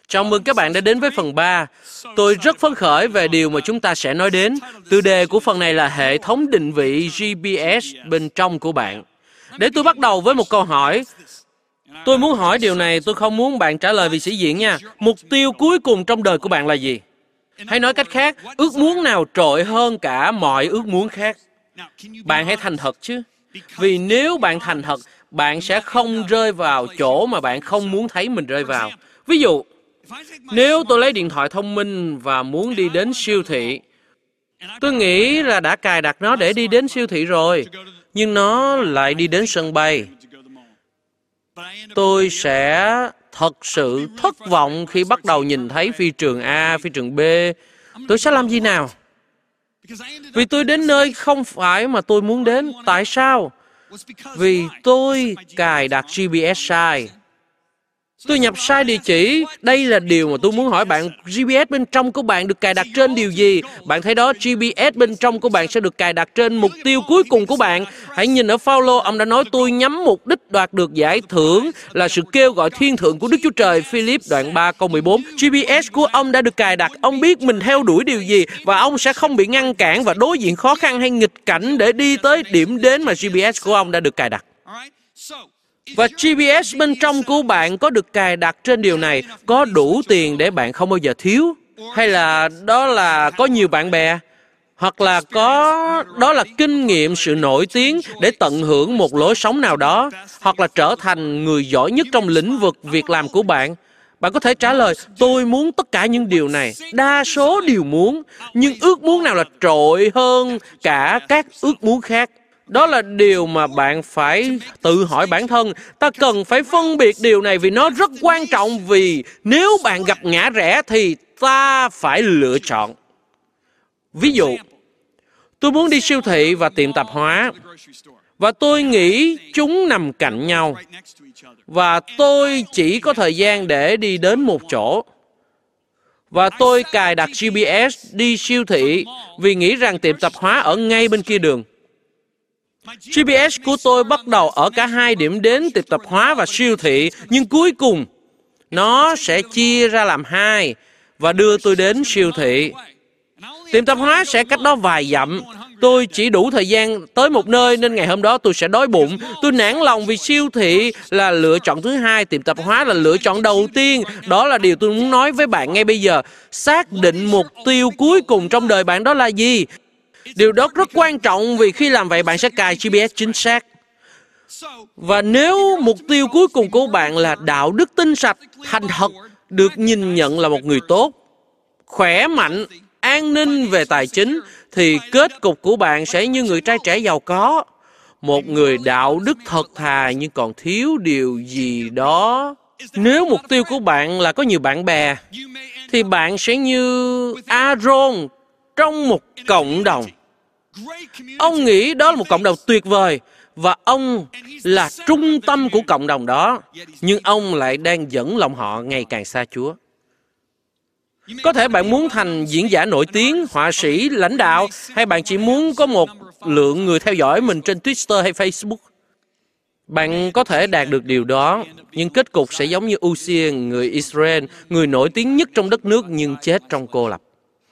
Chào mừng các bạn đã đến với phần 3. Tôi rất phấn khởi về điều mà chúng ta sẽ nói đến. Tựa đề của phần này là hệ thống định vị GPS bên trong của bạn. Để tôi bắt đầu với một câu hỏi. Tôi muốn hỏi điều này, tôi không muốn bạn trả lời vì sĩ diện nha. Mục tiêu cuối cùng trong đời của bạn là gì? Hay nói cách khác, ước muốn nào trội hơn cả mọi ước muốn khác? Bạn hãy thành thật chứ. Vì nếu bạn thành thật, bạn sẽ không rơi vào chỗ mà bạn không muốn thấy mình rơi vào. Ví dụ, nếu tôi lấy điện thoại thông minh và muốn đi đến siêu thị, tôi nghĩ là đã cài đặt nó để đi đến siêu thị rồi, nhưng nó lại đi đến sân bay. Tôi sẽ thật sự thất vọng khi bắt đầu nhìn thấy phi trường A, phi trường B. Tôi sẽ làm gì nào? Vì tôi đến nơi không phải mà tôi muốn đến. Tại sao? Vì tôi cài đặt GPS sai. Tôi nhập sai địa chỉ. Đây là điều mà tôi muốn hỏi bạn. GPS bên trong của bạn được cài đặt trên điều gì? Bạn thấy đó, GPS bên trong của bạn sẽ được cài đặt trên mục tiêu cuối cùng của bạn. Hãy nhìn ở Phaolô, ông đã nói tôi nhắm mục đích đoạt được giải thưởng là sự kêu gọi thiên thượng của Đức Chúa Trời. Philip đoạn 3 câu 14. GPS của ông đã được cài đặt. Ông biết mình theo đuổi điều gì và ông sẽ không bị ngăn cản và đối diện khó khăn hay nghịch cảnh để đi tới điểm đến mà GPS của ông đã được cài đặt. Và GPS bên trong của bạn có được cài đặt trên điều này, có đủ tiền để bạn không bao giờ thiếu? Hay là đó là có nhiều bạn bè? Hoặc là đó là kinh nghiệm, sự nổi tiếng để tận hưởng một lối sống nào đó? Hoặc là trở thành người giỏi nhất trong lĩnh vực việc làm của bạn? Bạn có thể trả lời, tôi muốn tất cả những điều này. Đa số đều muốn, nhưng ước muốn nào là trội hơn cả các ước muốn khác? Đó là điều mà bạn phải tự hỏi bản thân. Ta cần phải phân biệt điều này vì nó rất quan trọng, vì nếu bạn gặp ngã rẽ thì ta phải lựa chọn. Ví dụ, tôi muốn đi siêu thị và tiệm tạp hóa, và tôi nghĩ chúng nằm cạnh nhau, và tôi chỉ có thời gian để đi đến một chỗ. Và tôi cài đặt GPS đi siêu thị vì nghĩ rằng tiệm tạp hóa ở ngay bên kia đường. GPS của tôi bắt đầu ở cả hai điểm đến tiệm tạp hóa và siêu thị, nhưng cuối cùng nó sẽ chia ra làm hai và đưa tôi đến siêu thị. Tiệm tạp hóa sẽ cách đó vài dặm. Tôi chỉ đủ thời gian tới một nơi nên ngày hôm đó tôi sẽ đói bụng. Tôi nản lòng vì siêu thị là lựa chọn thứ hai, tiệm tạp hóa là lựa chọn đầu tiên. Đó là điều tôi muốn nói với bạn ngay bây giờ. Xác định mục tiêu cuối cùng trong đời bạn đó là gì? Điều đó rất quan trọng vì khi làm vậy bạn sẽ cài GPS chính xác. Và nếu mục tiêu cuối cùng của bạn là đạo đức tinh sạch, thành thật, được nhìn nhận là một người tốt, khỏe mạnh, an ninh về tài chính, thì kết cục của bạn sẽ như người trai trẻ giàu có. Một người đạo đức thật thà nhưng còn thiếu điều gì đó. Nếu mục tiêu của bạn là có nhiều bạn bè, thì bạn sẽ như Aaron trong một cộng đồng. Ông nghĩ đó là một cộng đồng tuyệt vời, và ông là trung tâm của cộng đồng đó, nhưng ông lại đang dẫn lòng họ ngày càng xa Chúa. Có thể bạn muốn thành diễn giả nổi tiếng, họa sĩ, lãnh đạo, hay bạn chỉ muốn có một lượng người theo dõi mình trên Twitter hay Facebook. Bạn có thể đạt được điều đó, nhưng kết cục sẽ giống như Uzziah, người Israel, người nổi tiếng nhất trong đất nước nhưng chết trong cô lập.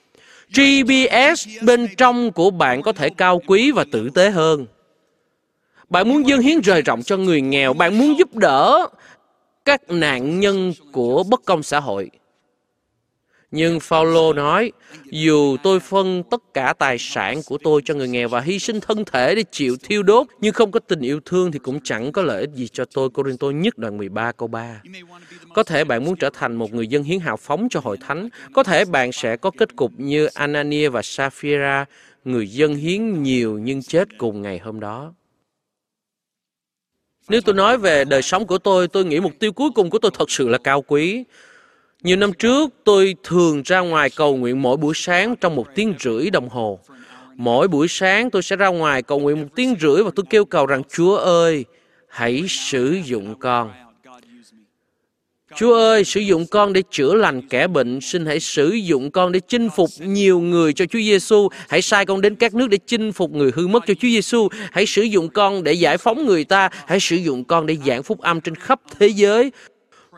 GPS bên trong của bạn có thể cao quý và tử tế hơn. Bạn muốn dâng hiến rời rộng cho người nghèo, bạn muốn giúp đỡ các nạn nhân của bất công xã hội. Nhưng Phaolô nói, dù tôi phân tất cả tài sản của tôi cho người nghèo và hy sinh thân thể để chịu thiêu đốt, nhưng không có tình yêu thương thì cũng chẳng có lợi ích gì cho tôi. Cô-rinh-tô nhất đoạn 13 câu 3. Có thể bạn muốn trở thành một người dâng hiến hào phóng cho hội thánh. Có thể bạn sẽ có kết cục như Anania và Sapphira, người dâng hiến nhiều nhưng chết cùng ngày hôm đó. Nếu tôi nói về đời sống của tôi nghĩ mục tiêu cuối cùng của tôi thật sự là cao quý. Nhiều năm trước, tôi thường ra ngoài cầu nguyện mỗi buổi sáng trong 1 tiếng rưỡi đồng hồ. Mỗi buổi sáng tôi sẽ ra ngoài cầu nguyện 1 tiếng rưỡi và tôi kêu cầu rằng, Chúa ơi, hãy sử dụng con. Chúa ơi, sử dụng con để chữa lành kẻ bệnh. Xin hãy sử dụng con để chinh phục nhiều người cho Chúa Giêsu. Hãy sai con đến các nước để chinh phục người hư mất cho Chúa Giêsu. Hãy sử dụng con để giải phóng người ta. Hãy sử dụng con để giảng phúc âm trên khắp thế giới.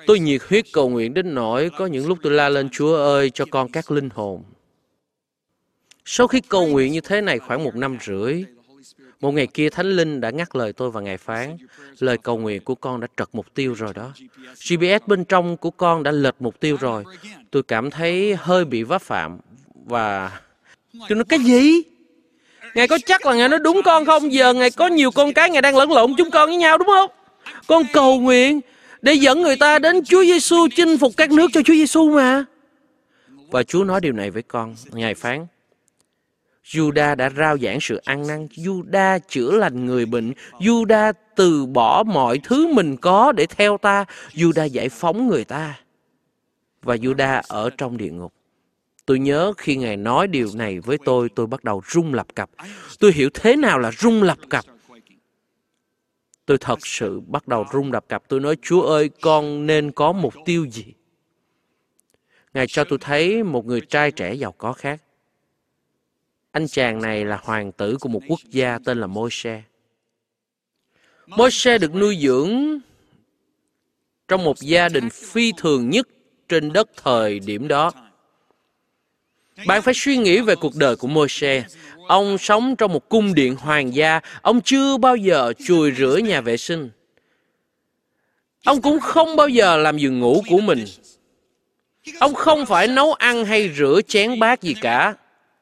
Tôi nhiệt huyết cầu nguyện đến nỗi có những lúc tôi la lên Chúa ơi cho con các linh hồn. Sau khi cầu nguyện như thế này khoảng 1 năm rưỡi, một ngày kia Thánh Linh đã ngắt lời tôi và Ngài phán, lời cầu nguyện của con đã trật mục tiêu rồi đó. GPS bên trong của con đã lệch mục tiêu rồi. Tôi cảm thấy hơi bị vấp phạm và... Tôi nói cái gì? Ngài có chắc là Ngài nói đúng con không? Giờ Ngài có nhiều con cái, Ngài đang lẫn lộn chúng con với nhau đúng không? Con cầu nguyện để dẫn người ta đến Chúa Giêsu, chinh phục các nước cho Chúa Giêsu mà. Và Chúa nói điều này với con. Ngài phán, Juda đã rao giảng sự ăn năn, Juda chữa lành người bệnh, Juda từ bỏ mọi thứ mình có để theo ta, Juda giải phóng người ta. Và Juda ở trong địa ngục. Tôi nhớ khi Ngài nói điều này với tôi bắt đầu rung lập cập. Tôi hiểu thế nào là rung lập cập. Tôi thật sự bắt đầu rung lập cập. Tôi nói, Chúa ơi, con nên có mục tiêu gì? Ngài cho tôi thấy một người trai trẻ giàu có khác. Anh chàng này là hoàng tử của một quốc gia tên là Môi-se. Môi-se được nuôi dưỡng trong một gia đình phi thường nhất trên đất thời điểm đó. Bạn phải suy nghĩ về cuộc đời của Môi-se. Ông sống trong một cung điện hoàng gia. Ông chưa bao giờ chùi rửa nhà vệ sinh. Ông cũng không bao giờ làm giường ngủ của mình. Ông không phải nấu ăn hay rửa chén bát gì cả.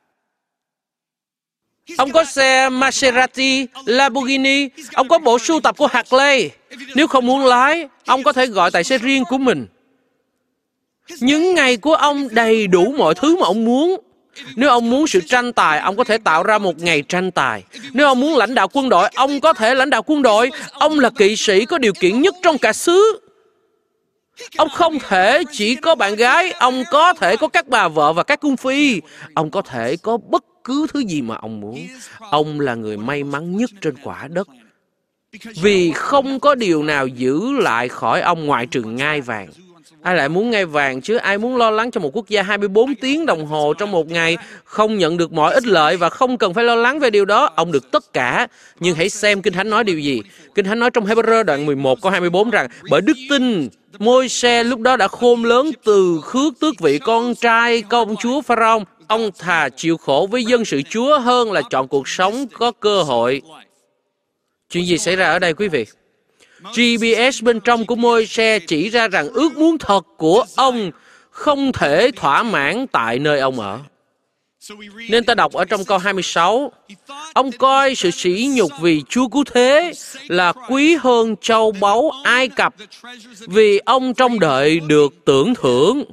Ông có xe Maserati, Lamborghini, ông có bộ sưu tập của Harley. Nếu không muốn lái, ông có thể gọi tài xế riêng của mình. Những ngày của ông đầy đủ mọi thứ mà ông muốn. Nếu ông muốn sự tranh tài, ông có thể tạo ra một ngày tranh tài. Nếu ông muốn lãnh đạo quân đội, ông có thể lãnh đạo quân đội. Ông là kỵ sĩ có điều kiện nhất trong cả xứ. Ông không thể chỉ có bạn gái, ông có thể có các bà vợ và các cung phi. Ông có thể có bất cứ thứ gì mà ông muốn. Ông là người may mắn nhất trên quả đất. Vì không có điều nào giữ lại khỏi ông ngoại trừ ngai vàng. Ai lại muốn ngai vàng chứ? Ai muốn lo lắng cho một quốc gia 24 tiếng đồng hồ trong một ngày, không nhận được mọi ích lợi và không cần phải lo lắng về điều đó? Ông được tất cả. Nhưng hãy xem Kinh Thánh nói điều gì. Kinh Thánh nói trong Hebrew đoạn 11 câu 24 rằng, bởi đức tin, Môi-se lúc đó đã khôn lớn từ khước tước vị con trai công chúa Pharaoh. Ông thà chịu khổ với dân sự Chúa hơn là chọn cuộc sống có cơ hội. Chuyện gì xảy ra ở đây quý vị? GPS bên trong của Môi-se chỉ ra rằng ước muốn thật của ông không thể thỏa mãn tại nơi ông ở. Nên ta đọc ở trong câu 26, ông coi sự sỉ nhục vì Chúa cứu thế là quý hơn châu báu Ai Cập, vì ông trông đợi được tưởng thưởng.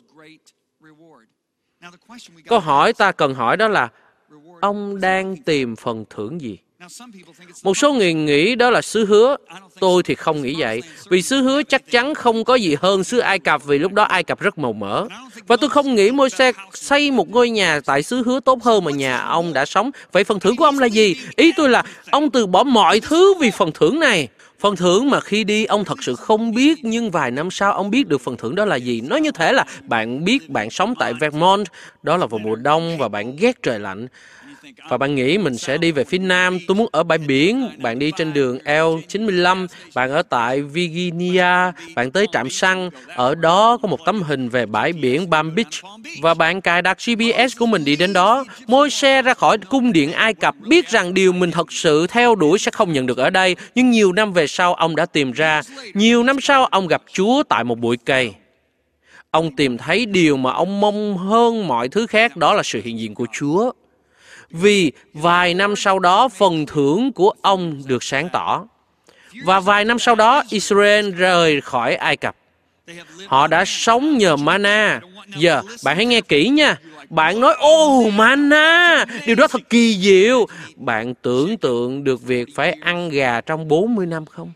Câu hỏi ta cần hỏi đó là, ông đang tìm phần thưởng gì? Một số người nghĩ đó là xứ hứa. Tôi thì không nghĩ vậy. Vì xứ hứa chắc chắn không có gì hơn xứ Ai Cập, vì lúc đó Ai Cập rất màu mỡ. Và tôi không nghĩ Môi-se xây một ngôi nhà tại xứ hứa tốt hơn mà nhà ông đã sống. Vậy phần thưởng của ông là gì? Ý tôi là ông từ bỏ mọi thứ vì phần thưởng này. Phần thưởng mà khi đi ông thật sự không biết, nhưng vài năm sau ông biết được phần thưởng đó là gì. Nói như thế là bạn biết bạn sống tại Vermont, đó là vào mùa đông và bạn ghét trời lạnh. Và bạn nghĩ mình sẽ đi về phía Nam, tôi muốn ở bãi biển, bạn đi trên đường L95, bạn ở tại Virginia, bạn tới trạm xăng, ở đó có một tấm hình về bãi biển Palm Beach, và bạn cài đặt GPS của mình đi đến đó. Môi-se ra khỏi cung điện Ai Cập, biết rằng điều mình thật sự theo đuổi sẽ không nhận được ở đây, nhưng nhiều năm về sau ông đã tìm ra. Nhiều năm sau ông gặp Chúa tại một bụi cây. Ông tìm thấy điều mà ông mong hơn mọi thứ khác, đó là sự hiện diện của Chúa. Vì vài năm sau đó, phần thưởng của ông được sáng tỏ. Và vài năm sau đó, Israel rời khỏi Ai Cập. Họ đã sống nhờ mana. Giờ, bạn hãy nghe kỹ nha. Bạn nói, mana, điều đó thật kỳ diệu. Bạn tưởng tượng được việc phải ăn gà trong 40 năm không?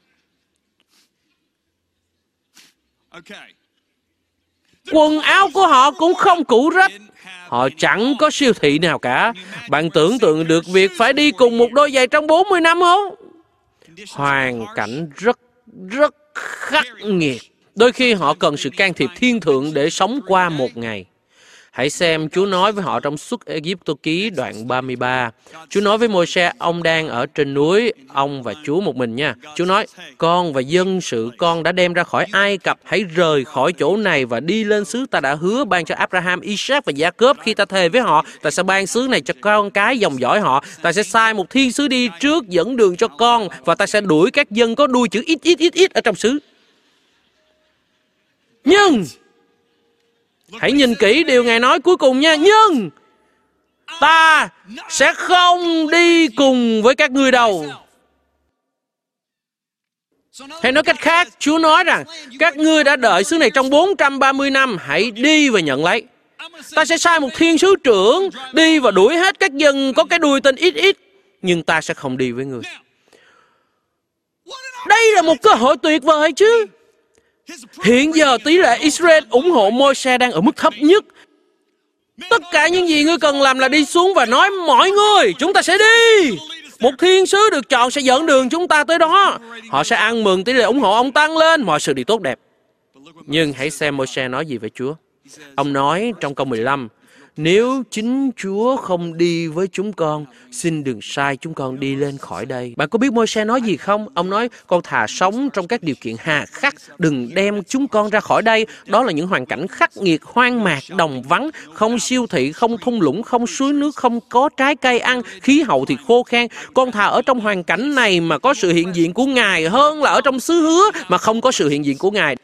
Quần áo của họ cũng không cũ rách. Họ chẳng có siêu thị nào cả. Bạn tưởng tượng được việc phải đi cùng một đôi giày trong 40 năm không? Hoàn cảnh rất khắc nghiệt. Đôi khi họ cần sự can thiệp thiên thượng để sống qua một ngày. Hãy xem Chúa nói với họ trong Xuất Ê-díp-tô ký đoạn 33. Chúa nói với Môi-se, ông đang ở trên núi, ông và Chúa một mình nha. Chúa nói, con và dân sự con đã đem ra khỏi Ai Cập, hãy rời khỏi chỗ này và đi lên xứ ta đã hứa ban cho Abraham, Isaac và Gia-cốp khi ta thề với họ. Ta sẽ ban xứ này cho con cái dòng dõi họ. Ta sẽ sai một thiên sứ đi trước dẫn đường cho con và ta sẽ đuổi các dân có đuôi chữ ít ở trong xứ. Nhưng hãy nhìn kỹ điều Ngài nói cuối cùng nha. Nhưng ta sẽ không đi cùng với các ngươi đâu. Hay nói cách khác, Chúa nói rằng các ngươi đã đợi xứ này trong 430 năm, hãy đi và nhận lấy. Ta sẽ sai một thiên sứ trưởng đi và đuổi hết các dân có cái đuôi tên ít, nhưng ta sẽ không đi với ngươi. Đây là một cơ hội tuyệt vời chứ. Hiện giờ tỷ lệ Israel ủng hộ Môi-se đang ở mức thấp nhất. Tất cả những gì ngươi cần làm là đi xuống và nói mọi người, chúng ta sẽ đi. Một thiên sứ được chọn sẽ dẫn đường chúng ta tới đó. Họ sẽ ăn mừng tỷ lệ ủng hộ ông tăng lên, mọi sự đều tốt đẹp. Nhưng hãy xem Môi-se nói gì với Chúa. Ông nói trong câu 15, nếu chính Chúa không đi với chúng con, xin đừng sai chúng con đi lên khỏi đây. Bạn có biết Môi-se nói gì không? Ông nói, con thà sống trong các điều kiện hà khắc, đừng đem chúng con ra khỏi đây. Đó là những hoàn cảnh khắc nghiệt, hoang mạc, đồng vắng, không siêu thị, không thung lũng, không suối nước, không có trái cây ăn, khí hậu thì khô khan. Con thà ở trong hoàn cảnh này mà có sự hiện diện của Ngài hơn là ở trong xứ hứa mà không có sự hiện diện của Ngài.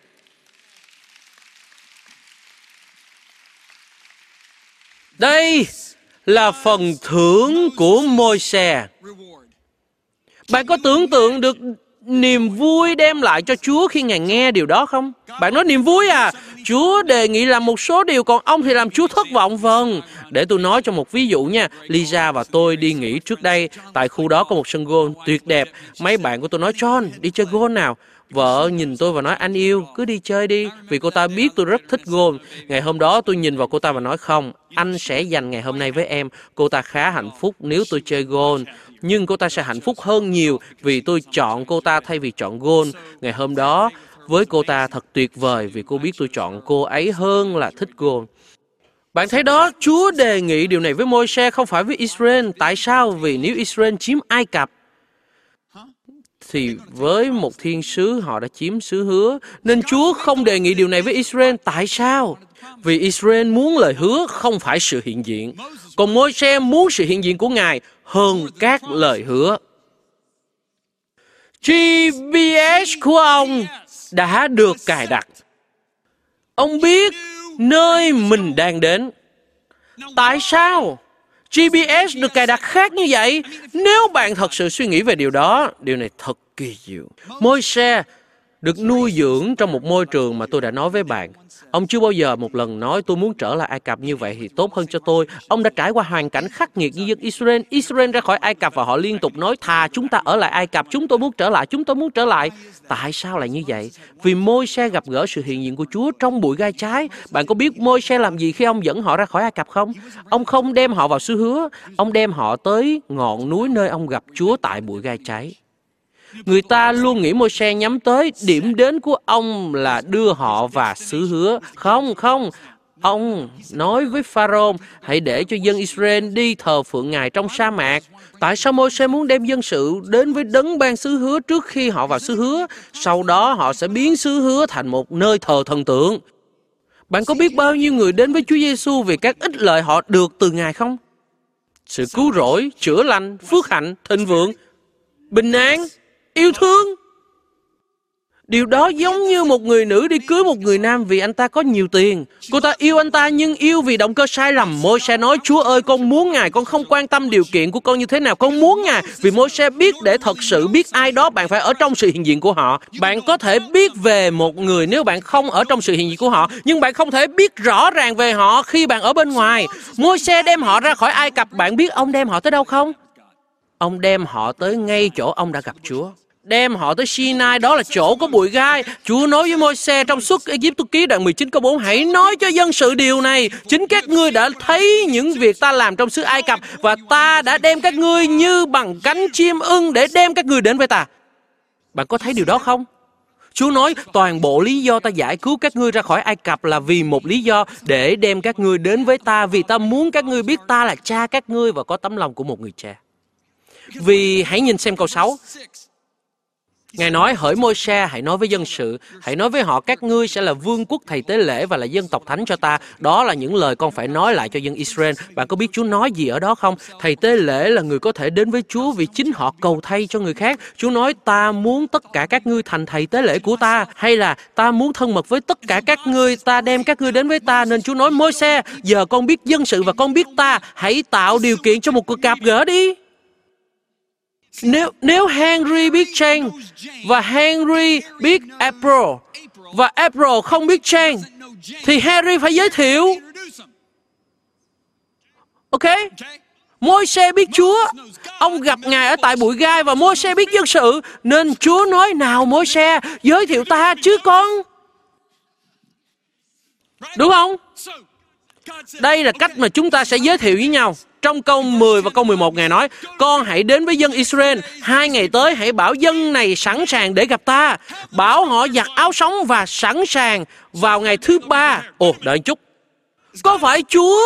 Đây là phần thưởng của Môi-se. Bạn có tưởng tượng được niềm vui đem lại cho Chúa khi Ngài nghe điều đó không? Bạn nói niềm vui à? Chúa đề nghị làm một số điều, còn ông thì làm Chúa thất vọng. Vâng, để tôi nói cho một ví dụ nha. Lisa và tôi đi nghỉ trước đây. Tại khu đó có một sân golf tuyệt đẹp. Mấy bạn của tôi nói, John, đi chơi golf nào? Vợ nhìn tôi và nói, anh yêu, cứ đi chơi đi, vì cô ta biết tôi rất thích golf. Ngày hôm đó tôi nhìn vào cô ta và nói, không, anh sẽ dành ngày hôm nay với em. Cô ta khá hạnh phúc nếu tôi chơi golf, nhưng cô ta sẽ hạnh phúc hơn nhiều vì tôi chọn cô ta thay vì chọn golf. Ngày hôm đó, với cô ta thật tuyệt vời vì cô biết tôi chọn cô ấy hơn là thích golf. Bạn thấy đó, Chúa đề nghị điều này với Môi-se, không phải với Israel. Tại sao? Vì nếu Israel chiếm Ai Cập, thì với một thiên sứ họ đã chiếm xứ hứa. Nên Chúa không đề nghị điều này với Israel. Tại sao? Vì Israel muốn lời hứa, không phải sự hiện diện. Còn Môi-se muốn sự hiện diện của Ngài hơn các lời hứa. GPS của ông đã được cài đặt. Ông biết nơi mình đang đến. Tại sao GPS được cài đặt khác như vậy? Nếu bạn thật sự suy nghĩ về điều đó, điều này thật kỳ diệu. Môi-se được nuôi dưỡng trong một môi trường mà tôi đã nói với bạn. Ông chưa bao giờ một lần nói tôi muốn trở lại Ai Cập, như vậy thì tốt hơn cho tôi. Ông đã trải qua hoàn cảnh khắc nghiệt như dân Israel. Israel ra khỏi Ai Cập và họ liên tục nói thà chúng ta ở lại Ai Cập, chúng tôi muốn trở lại, chúng tôi muốn trở lại. Tại sao lại như vậy? Vì Môi-se gặp gỡ sự hiện diện của Chúa trong bụi gai trái. Bạn có biết Môi-se làm gì khi ông dẫn họ ra khỏi Ai Cập không? Ông không đem họ vào xứ hứa, ông đem họ tới ngọn núi nơi ông gặp Chúa tại bụi gai trái. Người ta luôn nghĩ Môi-se nhắm tới điểm đến của ông là đưa họ vào xứ hứa. Không, ông nói với Pharaoh, hãy để cho dân Israel đi thờ phượng Ngài trong sa mạc. Tại sao Môi-se muốn đem dân sự đến với đấng ban xứ hứa trước khi họ vào xứ hứa? Sau đó họ sẽ biến xứ hứa thành một nơi thờ thần tượng. Bạn có biết bao nhiêu người đến với Chúa Giêsu vì các ích lợi họ được từ Ngài không? Sự cứu rỗi, chữa lành, phước hạnh, thịnh vượng, bình an, yêu thương. Điều đó giống như một người nữ đi cưới một người nam vì anh ta có nhiều tiền. Cô ta yêu anh ta nhưng yêu vì động cơ sai lầm. Môi-se nói, Chúa ơi, con muốn Ngài, con không quan tâm điều kiện của con như thế nào, con muốn Ngài. Vì Môi-se biết để thật sự biết ai đó, bạn phải ở trong sự hiện diện của họ. Bạn có thể biết về một người nếu bạn không ở trong sự hiện diện của họ, nhưng bạn không thể biết rõ ràng về họ khi bạn ở bên ngoài. Môi-se đem họ ra khỏi Ai Cập, bạn biết ông đem họ tới đâu không? Ông đem họ tới ngay chỗ ông đã gặp Chúa. Đem họ tới Sinai, đó là chỗ có bụi gai. Chúa nói với Môi-se trong Xuất Ê-díp-tô ký đoạn 19 câu 4, hãy nói cho dân sự điều này. Chính các ngươi đã thấy những việc ta làm trong xứ Ai Cập, và ta đã đem các ngươi như bằng cánh chim ưng để đem các ngươi đến với ta. Bạn có thấy điều đó không? Chúa nói, toàn bộ lý do ta giải cứu các ngươi ra khỏi Ai Cập là vì một lý do, để đem các ngươi đến với ta, vì ta muốn các ngươi biết ta là cha các ngươi và có tấm lòng của một người cha. Vì hãy nhìn xem câu 6. Ngài nói, hỡi Môi-se, hãy nói với dân sự, hãy nói với họ, các ngươi sẽ là vương quốc thầy tế lễ và là dân tộc thánh cho ta. Đó là những lời con phải nói lại cho dân Israel. Bạn có biết Chúa nói gì ở đó không? Thầy tế lễ là người có thể đến với Chúa vì chính họ cầu thay cho người khác. Chúa nói, ta muốn tất cả các ngươi thành thầy tế lễ của ta, hay là ta muốn thân mật với tất cả các ngươi, ta đem các ngươi đến với ta. Nên Chúa nói, Môi-se, giờ con biết dân sự và con biết ta, hãy tạo điều kiện cho một cuộc gặp gỡ đi. Nếu Henry biết Jane và Henry biết April và April không biết Jane thì Henry phải giới thiệu. Ok? Môi-se biết Chúa. Ông gặp Ngài ở tại bụi gai và Môi-se biết dân sự. Nên Chúa nói, nào Môi-se, giới thiệu ta chứ con. Đúng không? Đây là cách mà chúng ta sẽ giới thiệu với nhau. Trong câu 10 và câu 11, Ngài nói, con hãy đến với dân Israel, 2 ngày tới hãy bảo dân này sẵn sàng để gặp ta. Bảo họ giặt áo sống và sẵn sàng vào ngày thứ 3. Ồ, đợi một chút. Có phải Chúa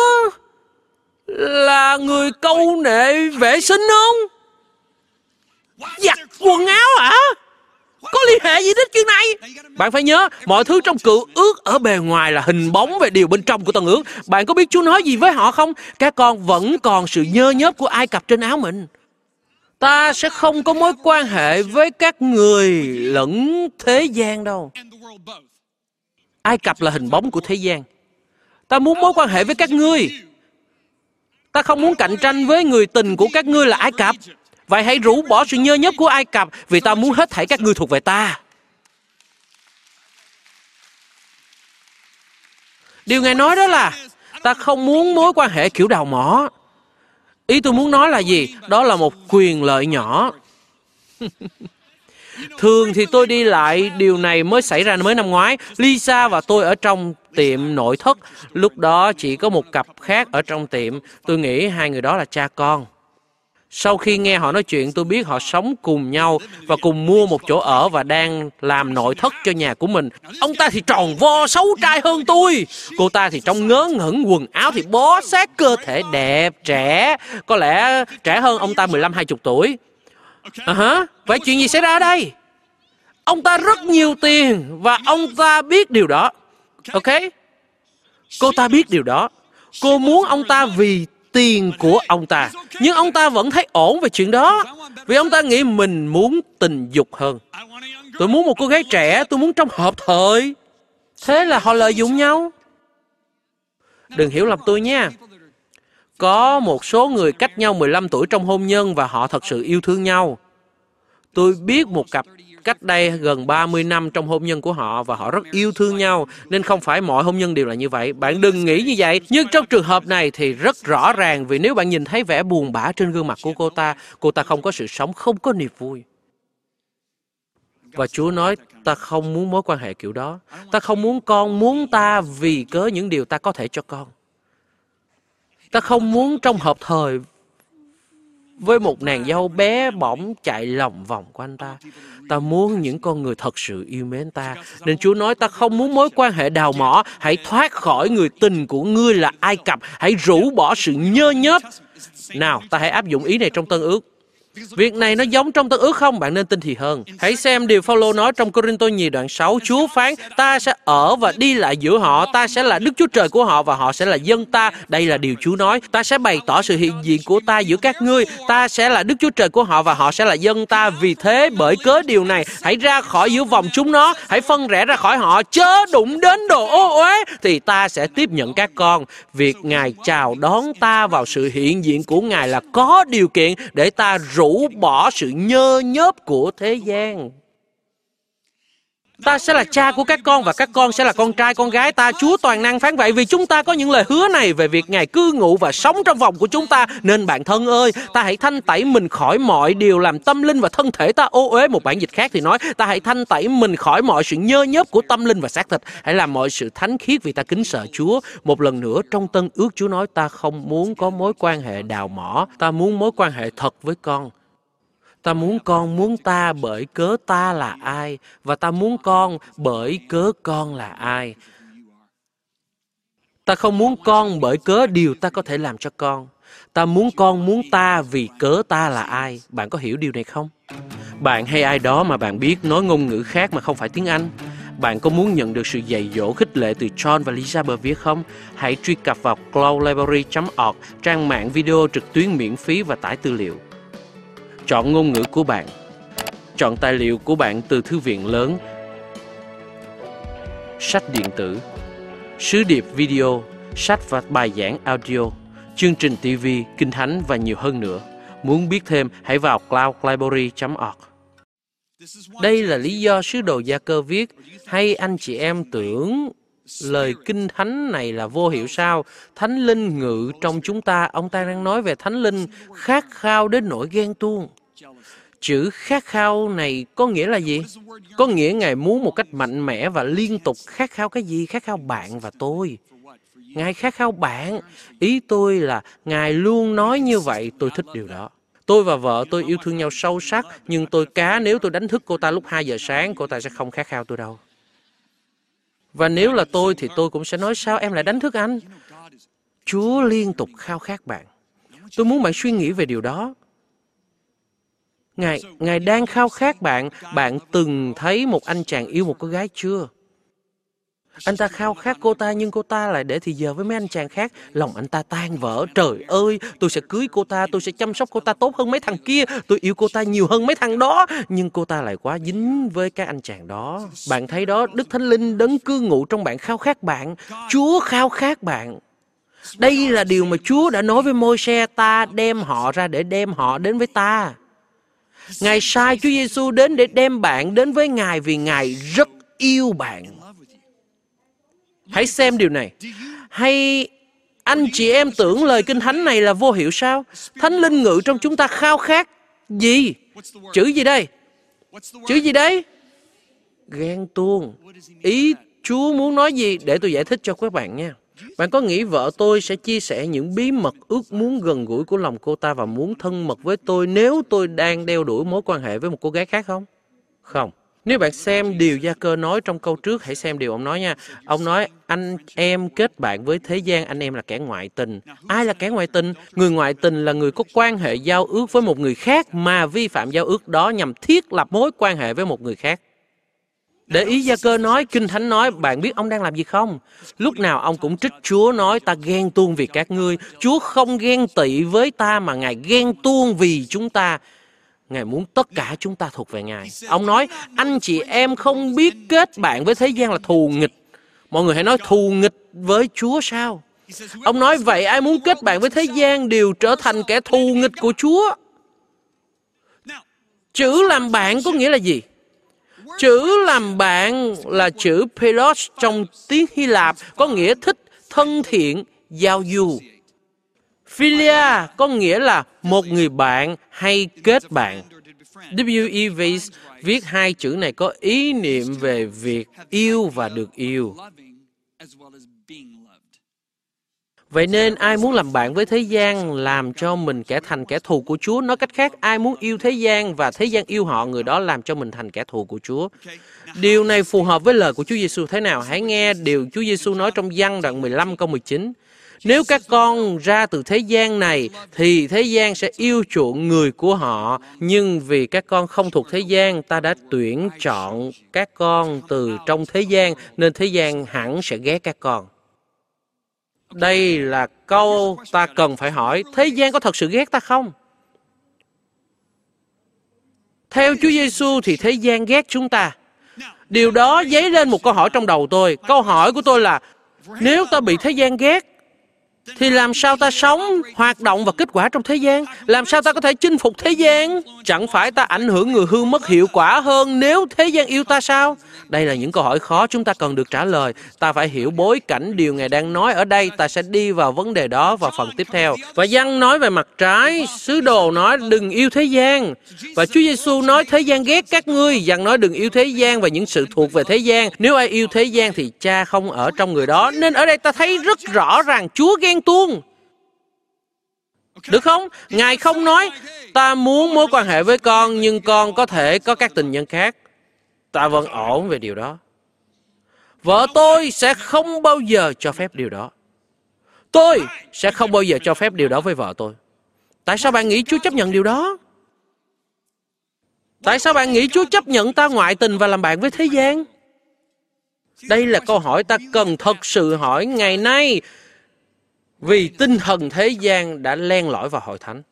là người câu nệ vệ sinh không? Giặt quần áo hả? Có liên hệ gì đến chuyện này? Bạn phải nhớ, mọi thứ trong Cựu Ước ở bề ngoài là hình bóng về điều bên trong của Tân Ước. Bạn có biết Chúa nói gì với họ không? Các con vẫn còn sự nhơ nhớp của Ai Cập trên áo mình. Ta sẽ không có mối quan hệ với các người lẫn thế gian đâu. Ai Cập là hình bóng của thế gian. Ta muốn mối quan hệ với các ngươi. Ta không muốn cạnh tranh với người tình của các ngươi là Ai Cập. Vậy hãy rũ bỏ sự nhơ nhớp của Ai Cập, vì ta muốn hết thảy các ngươi thuộc về ta. Điều Ngài nói đó là, ta không muốn mối quan hệ kiểu đào mỏ. Ý tôi muốn nói là gì? Đó là một quyền lợi nhỏ. Thường thì tôi đi lại, điều này mới xảy ra mới năm ngoái. Lisa và tôi ở trong tiệm nội thất. Lúc đó chỉ có một cặp khác ở trong tiệm. Tôi nghĩ hai người đó là cha con. Sau khi nghe họ nói chuyện, tôi biết họ sống cùng nhau và cùng mua một chỗ ở và đang làm nội thất cho nhà của mình. Ông ta thì tròn vo, xấu trai hơn tôi. Cô ta thì trông ngớ ngẩn, quần áo thì bó sát, cơ thể đẹp, trẻ. Có lẽ trẻ hơn ông ta 15-20 tuổi. Vậy chuyện gì xảy ra ở đây? Ông ta rất nhiều tiền và ông ta biết điều đó. Ok? Cô ta biết điều đó. Cô muốn ông ta vì tiền của ông ta. Nhưng ông ta vẫn thấy ổn về chuyện đó. Vì ông ta nghĩ mình muốn tình dục hơn. Tôi muốn một cô gái trẻ, tôi muốn trong hợp thời. Thế là họ lợi dụng nhau. Đừng hiểu lầm tôi nha. Có một số người cách nhau 15 tuổi trong hôn nhân và họ thật sự yêu thương nhau. Tôi biết một cặp cách đây gần 30 năm trong hôn nhân của họ và họ rất yêu thương nhau, nên không phải mọi hôn nhân đều là như vậy. Bạn đừng nghĩ như vậy. Nhưng trong trường hợp này thì rất rõ ràng, vì nếu bạn nhìn thấy vẻ buồn bã trên gương mặt của cô ta không có sự sống, không có niềm vui. Và Chúa nói, ta không muốn mối quan hệ kiểu đó. Ta không muốn con muốn ta vì cớ những điều ta có thể cho con. Ta không muốn trong hợp thời với một nàng dâu bé bỏng chạy lòng vòng quanh ta. Ta muốn những con người thật sự yêu mến ta. Nên Chúa nói, ta không muốn mối quan hệ đào mỏ. Hãy thoát khỏi người tình của ngươi là Ai Cập. Hãy rũ bỏ sự nhơ nhớp. Nào, ta hãy áp dụng ý này trong Tân Ước. Việc này nó giống trong Tân Ước không? Bạn nên tin thì hơn. Hãy xem điều Phao-lô nói trong Cô-rinh-tô nhì đoạn 6. Chúa phán, ta sẽ ở và đi lại giữa họ. Ta sẽ là Đức Chúa Trời của họ và họ sẽ là dân ta. Đây là điều Chúa nói. Ta sẽ bày tỏ sự hiện diện của ta giữa các ngươi. Ta sẽ là Đức Chúa Trời của họ và họ sẽ là dân ta. Vì thế, bởi cớ điều này, hãy ra khỏi giữa vòng chúng nó. Hãy phân rẽ ra khỏi họ. Chớ đụng đến đồ ô uế. Thì ta sẽ tiếp nhận các con. Việc Ngài chào đón ta vào sự hiện diện của Ngài là có điều kiện để ta rũ bỏ sự nhơ nhớp của thế gian. Ta sẽ là cha của các con và các con sẽ là con trai con gái ta. Chúa toàn năng phán vậy, vì chúng ta có những lời hứa này về việc Ngài cư ngụ và sống trong vòng của chúng ta. Nên bạn thân ơi, ta hãy thanh tẩy mình khỏi mọi điều làm tâm linh và thân thể ta ô uế. Một bản dịch khác thì nói, ta hãy thanh tẩy mình khỏi mọi sự nhơ nhớp của tâm linh và xác thịt. Hãy làm mọi sự thánh khiết vì ta kính sợ Chúa. Một lần nữa trong Tân Ước, Chúa nói, ta không muốn có mối quan hệ đào mỏ. Ta muốn mối quan hệ thật với con. Ta muốn con muốn ta bởi cớ ta là ai, và ta muốn con bởi cớ con là ai. Ta không muốn con bởi cớ điều ta có thể làm cho con. Ta muốn con muốn ta vì cớ ta là ai. Bạn có hiểu điều này không? Bạn hay ai đó mà bạn biết nói ngôn ngữ khác mà không phải tiếng Anh. Bạn có muốn nhận được sự dạy dỗ khích lệ từ John và Lisa bờ viết không? Hãy truy cập vào cloudlibrary.org, trang mạng video trực tuyến miễn phí và tải tư liệu. Chọn ngôn ngữ của bạn. Chọn tài liệu của bạn từ thư viện lớn, sách điện tử, sứ điệp video, sách và bài giảng audio, chương trình TV, kinh thánh và nhiều hơn nữa. Muốn biết thêm, hãy vào cloudlibrary.org. Đây là lý do sứ đồ Gia Cơ viết, hay anh chị em tưởng lời kinh thánh này là vô hiệu sao? Thánh linh ngự trong chúng ta. Ông ta đang nói về thánh linh khát khao đến nỗi ghen tuông. Chữ khát khao này có nghĩa là gì? Có nghĩa Ngài muốn một cách mạnh mẽ và liên tục khát khao cái gì? Khát khao bạn và tôi. Ngài khát khao bạn. Ý tôi là Ngài luôn nói như vậy, tôi thích điều đó. Tôi và vợ tôi yêu thương nhau sâu sắc, nhưng tôi cá nếu tôi đánh thức cô ta lúc 2 giờ sáng, cô ta sẽ không khát khao tôi đâu. Và nếu là tôi thì tôi cũng sẽ nói sao em lại đánh thức anh? Chúa liên tục khao khát bạn. Tôi muốn bạn suy nghĩ về điều đó. Ngài đang khao khát bạn. Bạn từng thấy một anh chàng yêu một cô gái chưa? Anh ta khao khát cô ta nhưng cô ta lại để thì giờ với mấy anh chàng khác. Lòng anh ta tan vỡ. Trời ơi, tôi sẽ cưới cô ta, tôi sẽ chăm sóc cô ta tốt hơn mấy thằng kia. Tôi yêu cô ta nhiều hơn mấy thằng đó. Nhưng cô ta lại quá dính với các anh chàng đó. Bạn thấy đó, Đức Thánh Linh đấng cư ngụ trong bạn khao khát bạn. Chúa khao khát bạn. Đây là điều mà Chúa đã nói với Môi-se, ta đem họ ra để đem họ đến với ta. Ngài sai Chúa Giêsu đến để đem bạn đến với Ngài vì Ngài rất yêu bạn. Hãy xem điều này. Hay anh chị em tưởng lời Kinh Thánh này là vô hiệu sao? Thánh linh ngự trong chúng ta khao khát gì? Chữ gì đây? Chữ gì đấy? Ghen tuông. Ý Chúa muốn nói gì? Để tôi giải thích cho các bạn nha. Bạn có nghĩ vợ tôi sẽ chia sẻ những bí mật ước muốn gần gũi của lòng cô ta và muốn thân mật với tôi nếu tôi đang đeo đuổi mối quan hệ với một cô gái khác không? Không. Nếu bạn xem điều Gia Cơ nói trong câu trước, hãy xem điều ông nói nha. Ông nói, anh em kết bạn với thế gian, anh em là kẻ ngoại tình. Ai là kẻ ngoại tình? Người ngoại tình là người có quan hệ giao ước với một người khác mà vi phạm giao ước đó nhằm thiết lập mối quan hệ với một người khác. Để ý Gia Cơ nói, Kinh Thánh nói, bạn biết ông đang làm gì không? Lúc nào ông cũng trích Chúa nói, ta ghen tuông vì các ngươi. Chúa không ghen tị với ta mà Ngài ghen tuông vì chúng ta. Ngài muốn tất cả chúng ta thuộc về Ngài. Ông nói, anh chị em không biết kết bạn với thế gian là thù nghịch. Mọi người hãy nói thù nghịch với Chúa sao? Ông nói, vậy ai muốn kết bạn với thế gian đều trở thành kẻ thù nghịch của Chúa. Chữ làm bạn có nghĩa là gì? Chữ làm bạn là chữ Pelos trong tiếng Hy Lạp, có nghĩa thích, thân thiện, giao du. Philia có nghĩa là một người bạn hay kết bạn. W.E. Weiss viết hai chữ này có ý niệm về việc yêu và được yêu. Vậy nên ai muốn làm bạn với thế gian làm cho mình thành kẻ thù của Chúa. Nói cách khác, ai muốn yêu thế gian và thế gian yêu họ, người đó làm cho mình thành kẻ thù của Chúa. Điều này phù hợp với lời của Chúa Giêsu thế nào? Hãy nghe điều Chúa Giêsu nói trong Giăng đoạn 15 câu 19. Nếu các con ra từ thế gian này, thì thế gian sẽ yêu chuộng người của họ. Nhưng vì các con không thuộc thế gian, ta đã tuyển chọn các con từ trong thế gian, nên thế gian hẳn sẽ ghét các con. Đây là câu ta cần phải hỏi, thế gian có thật sự ghét ta không? Theo Chúa Giêsu thì thế gian ghét chúng ta. Điều đó dấy lên một câu hỏi trong đầu tôi. Câu hỏi của tôi là, nếu ta bị thế gian ghét, thì làm sao ta sống, hoạt động và kết quả trong thế gian? Làm sao ta có thể chinh phục thế gian? Chẳng phải ta ảnh hưởng người hư mất hiệu quả hơn nếu thế gian yêu ta sao? Đây là những câu hỏi khó chúng ta cần được trả lời. Ta phải hiểu bối cảnh điều Ngài đang nói ở đây. Ta sẽ đi vào vấn đề đó vào phần tiếp theo. Và Giăng nói về mặt trái. Sứ đồ nói đừng yêu thế gian. Và Chúa Giêsu nói thế gian ghét các ngươi. Giăng nói đừng yêu thế gian và những sự thuộc về thế gian. Nếu ai yêu thế gian thì Cha không ở trong người đó. Nên ở đây ta thấy rất rõ ràng Chúa ghen tuông. Được không? Ngài không nói, ta muốn mối quan hệ với con, nhưng con có thể có các tình nhân khác. Ta vẫn ổn về điều đó. Vợ tôi sẽ không bao giờ cho phép điều đó. Tôi sẽ không bao giờ cho phép điều đó với vợ tôi. Tại sao bạn nghĩ Chúa chấp nhận điều đó? Tại sao bạn nghĩ Chúa chấp nhận ta ngoại tình và làm bạn với thế gian? Đây là câu hỏi ta cần thật sự hỏi ngày nay, vì tinh thần thế gian đã len lỏi vào hội thánh.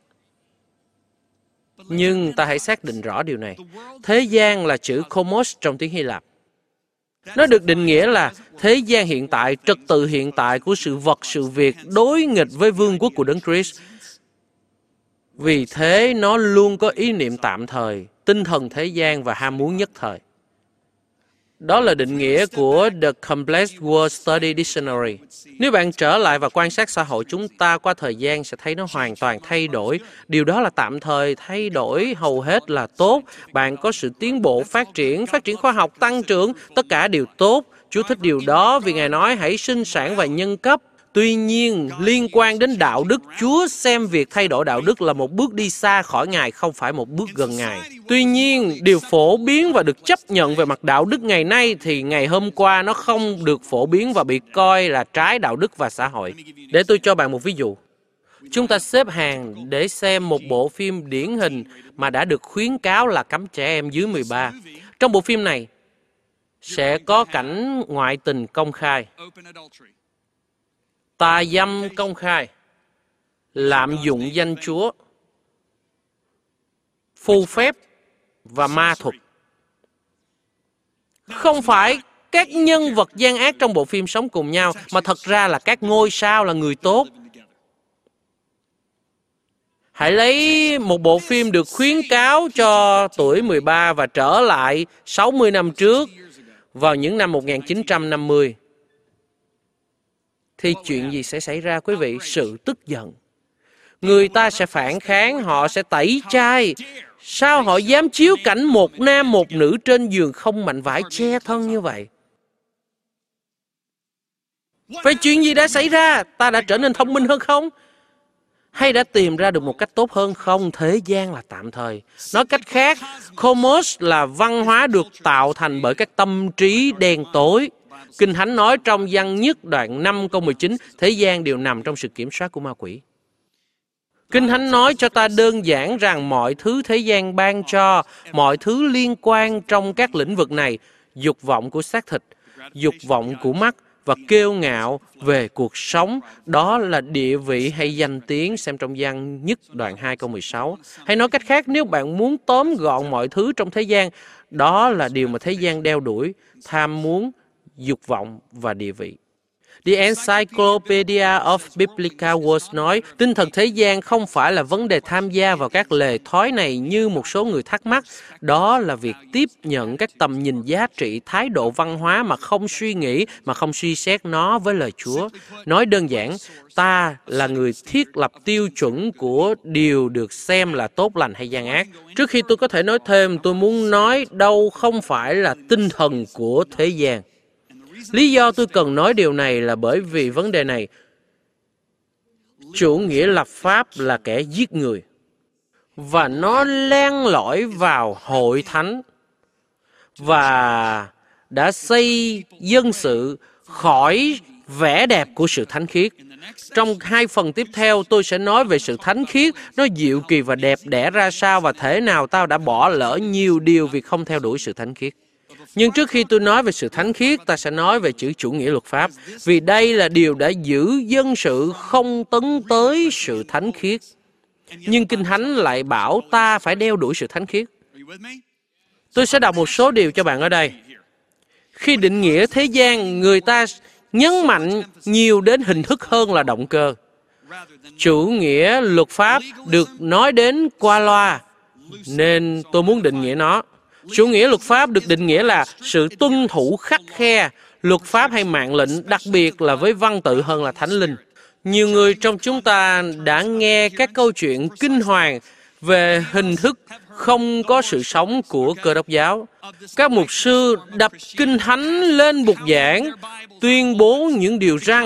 Nhưng ta hãy xác định rõ điều này. Thế gian là chữ komos trong tiếng Hy Lạp. Nó được định nghĩa là thế gian hiện tại, trật tự hiện tại của sự vật, sự việc đối nghịch với vương quốc của Đấng Christ. Vì thế nó luôn có ý niệm tạm thời, tinh thần thế gian và ham muốn nhất thời. Đó là định nghĩa của The Complex World Study Dictionary. Nếu bạn trở lại và quan sát xã hội chúng ta qua thời gian sẽ thấy nó hoàn toàn thay đổi. Điều đó là tạm thời, thay đổi hầu hết là tốt. Bạn có sự tiến bộ, phát triển khoa học, tăng trưởng, tất cả đều tốt. Chúa thích điều đó vì Ngài nói hãy sinh sản và nhân cấp. Tuy nhiên, liên quan đến đạo đức, Chúa xem việc thay đổi đạo đức là một bước đi xa khỏi Ngài, không phải một bước gần Ngài. Tuy nhiên, điều phổ biến và được chấp nhận về mặt đạo đức ngày nay thì ngày hôm qua nó không được phổ biến và bị coi là trái đạo đức và xã hội. Để tôi cho bạn một ví dụ. Chúng ta xếp hàng để xem một bộ phim điển hình mà đã được khuyến cáo là cấm trẻ em dưới 13. Trong bộ phim này, sẽ có cảnh ngoại tình công khai, tà dâm công khai, lạm dụng danh Chúa, phù phép và ma thuật. Không phải các nhân vật gian ác trong bộ phim sống cùng nhau, mà thật ra là các ngôi sao là người tốt. Hãy lấy một bộ phim được khuyến cáo cho tuổi 13 và trở lại 60 năm trước, vào những năm 1950. Thì chuyện gì sẽ xảy ra quý vị? Sự tức giận. Người ta sẽ phản kháng, họ sẽ tẩy chay. Sao họ dám chiếu cảnh một nam một nữ trên giường không mảnh vải che thân như vậy? Vậy chuyện gì đã xảy ra? Ta đã trở nên thông minh hơn không? Hay đã tìm ra được một cách tốt hơn không? Thế gian là tạm thời. Nói cách khác, Komos là văn hóa được tạo thành bởi các tâm trí đen tối. Kinh Thánh nói trong Văn Nhất đoạn 5 câu 19, thế gian đều nằm trong sự kiểm soát của ma quỷ. Kinh Thánh nói cho ta đơn giản rằng mọi thứ thế gian ban cho, mọi thứ liên quan trong các lĩnh vực này, dục vọng của xác thịt, dục vọng của mắt và kiêu ngạo về cuộc sống, đó là địa vị hay danh tiếng, xem trong Văn Nhất đoạn 2 câu 16. Hay nói cách khác, nếu bạn muốn tóm gọn mọi thứ trong thế gian, đó là điều mà thế gian đeo đuổi, tham muốn, dục vọng và địa vị. The Encyclopedia of Biblical Words nói, tinh thần thế gian không phải là vấn đề tham gia vào các lề thói này như một số người thắc mắc. Đó là việc tiếp nhận các tầm nhìn giá trị, thái độ văn hóa mà không suy nghĩ, mà không suy xét nó với lời Chúa. Nói đơn giản, ta là người thiết lập tiêu chuẩn của điều được xem là tốt lành hay gian ác. Trước khi tôi có thể nói thêm, tôi muốn nói đâu không phải là tinh thần của thế gian. Lý do tôi cần nói điều này là bởi vì vấn đề này, chủ nghĩa lập pháp là kẻ giết người, và nó len lỏi vào hội thánh và đã xây dân sự khỏi vẻ đẹp của sự thánh khiết. Trong 2 phần tiếp theo, tôi sẽ nói về sự thánh khiết, nó diệu kỳ và đẹp đẽ ra sao và thể nào ta đã bỏ lỡ nhiều điều vì không theo đuổi sự thánh khiết. Nhưng trước khi tôi nói về sự thánh khiết, ta sẽ nói về chữ chủ nghĩa luật pháp, vì đây là điều đã giữ dân sự không tấn tới sự thánh khiết. Nhưng Kinh Thánh lại bảo ta phải đeo đuổi sự thánh khiết. Tôi sẽ đọc một số điều cho bạn ở đây. Khi định nghĩa thế gian, người ta nhấn mạnh nhiều đến hình thức hơn là động cơ. Chủ nghĩa luật pháp được nói đến qua loa, nên tôi muốn định nghĩa nó. Chủ nghĩa luật pháp được định nghĩa là sự tuân thủ khắt khe, luật pháp hay mạng lệnh, đặc biệt là với văn tự hơn là thánh linh. Nhiều người trong chúng ta đã nghe các câu chuyện kinh hoàng về hình thức không có sự sống của Cơ Đốc giáo. Các mục sư đập Kinh Thánh lên bục giảng, tuyên bố những điều rằng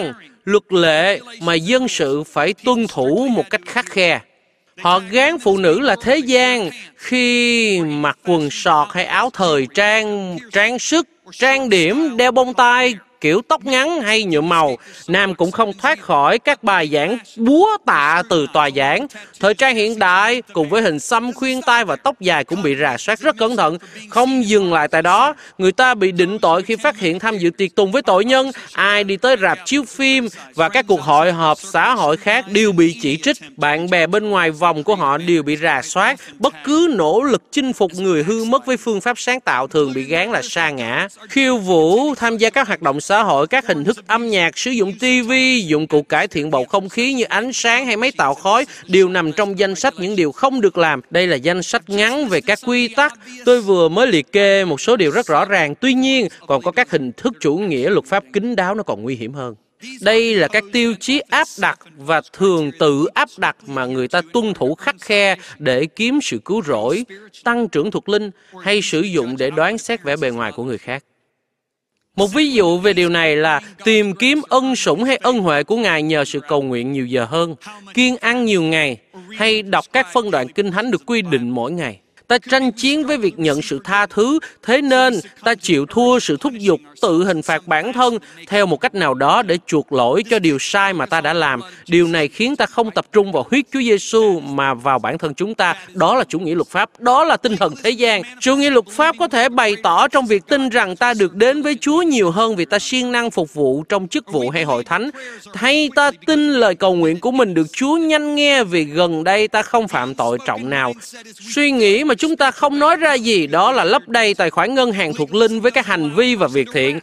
luật lệ mà dân sự phải tuân thủ một cách khắt khe. Họ gán phụ nữ là thế gian khi mặc quần sọt hay áo thời trang, trang sức, trang điểm, đeo bông tai, kiểu tóc ngắn hay nhuộm màu. Nam cũng không thoát khỏi các bài giảng búa tạ từ tòa giảng. Thời trang hiện đại cùng với hình xăm, khuyên tai và tóc dài cũng bị rà soát rất cẩn thận. Không dừng lại tại đó, người ta bị định tội khi phát hiện tham dự tiệc tùng với tội nhân. Ai đi tới rạp chiếu phim và các cuộc hội họp xã hội khác đều bị chỉ trích. Bạn bè bên ngoài vòng của họ đều bị rà soát. Bất cứ nỗ lực chinh phục người hư mất với phương pháp sáng tạo thường bị gán là sa ngã. Khiêu vũ, tham gia các hoạt động xã hội, các hình thức âm nhạc, sử dụng TV, dụng cụ cải thiện bầu không khí như ánh sáng hay máy tạo khói đều nằm trong danh sách những điều không được làm. Đây là danh sách ngắn về các quy tắc. Tôi vừa mới liệt kê một số điều rất rõ ràng. Tuy nhiên, còn có các hình thức chủ nghĩa luật pháp kín đáo nó còn nguy hiểm hơn. Đây là các tiêu chí áp đặt và thường tự áp đặt mà người ta tuân thủ khắt khe để kiếm sự cứu rỗi, tăng trưởng thuộc linh hay sử dụng để đoán xét vẻ bề ngoài của người khác. Một ví dụ về điều này là tìm kiếm ân sủng hay ân huệ của Ngài nhờ sự cầu nguyện nhiều giờ hơn, kiêng ăn nhiều ngày, hay đọc các phân đoạn kinh thánh được quy định mỗi ngày. Ta tranh chiến với việc nhận sự tha thứ, thế nên ta chịu thua sự thúc giục tự hình phạt bản thân theo một cách nào đó để chuộc lỗi cho điều sai mà ta đã làm. Điều này khiến ta không tập trung vào huyết Chúa Giêsu mà vào bản thân chúng ta. Đó là chủ nghĩa luật pháp, đó là tinh thần thế gian. Chủ nghĩa luật pháp có thể bày tỏ trong việc tin rằng ta được đến với Chúa nhiều hơn vì ta siêng năng phục vụ trong chức vụ hay hội thánh. Hay ta tin lời cầu nguyện của mình được Chúa nhanh nghe vì gần đây ta không phạm tội trọng nào. Suy nghĩ mà chúng ta không nói ra gì, đó là lấp đầy tài khoản ngân hàng thuộc linh với các hành vi và việc thiện.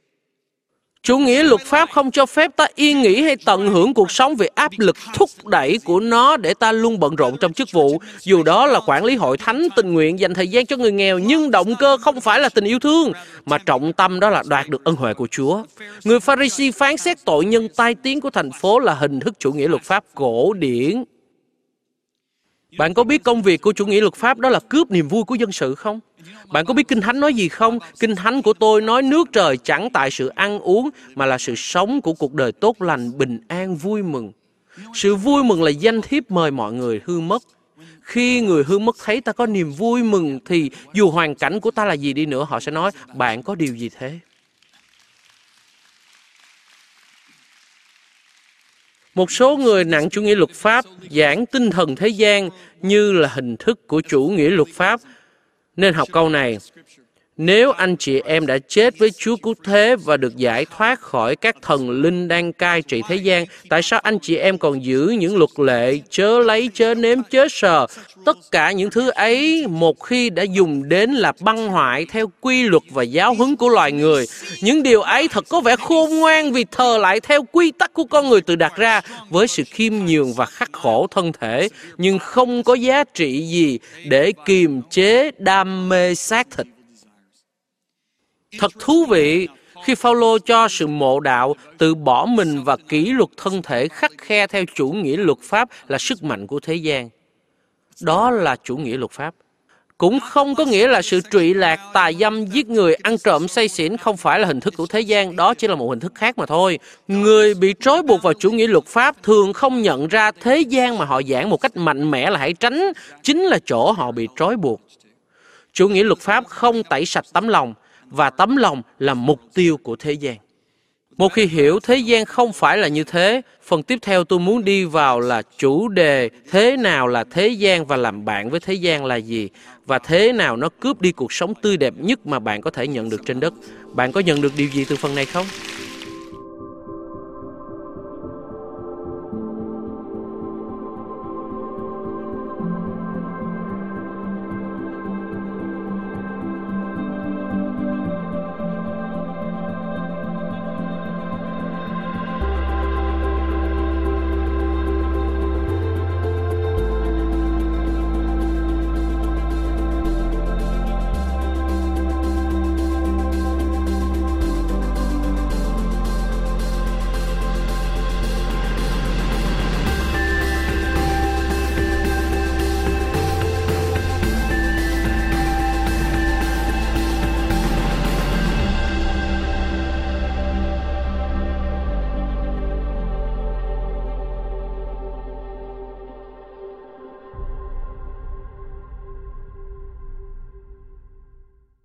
Chủ nghĩa luật pháp không cho phép ta yên nghỉ hay tận hưởng cuộc sống vì áp lực thúc đẩy của nó để ta luôn bận rộn trong chức vụ. Dù đó là quản lý hội thánh, tình nguyện, dành thời gian cho người nghèo, nhưng động cơ không phải là tình yêu thương, mà trọng tâm đó là đoạt được ân huệ của Chúa. Người Pha-ri-si phán xét tội nhân tai tiếng của thành phố là hình thức chủ nghĩa luật pháp cổ điển. Bạn có biết công việc của chủ nghĩa luật pháp đó là cướp niềm vui của dân sự không? Bạn có biết Kinh Thánh nói gì không? Kinh Thánh của tôi nói nước trời chẳng tại sự ăn uống mà là sự sống của cuộc đời tốt lành, bình an, vui mừng. Sự vui mừng là danh thiếp mời mọi người hư mất. Khi người hư mất thấy ta có niềm vui mừng thì dù hoàn cảnh của ta là gì đi nữa, họ sẽ nói, bạn có điều gì thế? Một số người nặng chủ nghĩa luật pháp giảng tinh thần thế gian như là hình thức của chủ nghĩa luật pháp. Nên học câu này, nếu anh chị em đã chết với Chúa Cứu Thế và được giải thoát khỏi các thần linh đang cai trị thế gian, tại sao anh chị em còn giữ những luật lệ chớ lấy, chớ nếm, chớ sờ? Tất cả những thứ ấy một khi đã dùng đến là băng hoại theo quy luật và giáo huấn của loài người. Những điều ấy thật có vẻ khôn ngoan vì thờ lại theo quy tắc của con người tự đặt ra với sự khiêm nhường và khắc khổ thân thể, nhưng không có giá trị gì để kiềm chế đam mê xác thịt. Thật thú vị khi Phao-lô cho sự mộ đạo, tự bỏ mình và kỷ luật thân thể khắt khe theo chủ nghĩa luật pháp là sức mạnh của thế gian. Đó là chủ nghĩa luật pháp. Cũng không có nghĩa là sự trụy lạc, tà dâm, giết người, ăn trộm, say xỉn không phải là hình thức của thế gian, đó chỉ là một hình thức khác mà thôi. Người bị trói buộc vào chủ nghĩa luật pháp thường không nhận ra thế gian mà họ giảng một cách mạnh mẽ là hãy tránh, chính là chỗ họ bị trói buộc. Chủ nghĩa luật pháp không tẩy sạch tấm lòng, và tấm lòng là mục tiêu của thế gian. Một khi hiểu thế gian không phải là như thế, phần tiếp theo tôi muốn đi vào là chủ đề thế nào là thế gian và làm bạn với thế gian là gì, và thế nào nó cướp đi cuộc sống tươi đẹp nhất mà bạn có thể nhận được trên đất. Bạn có nhận được điều gì từ phần này không?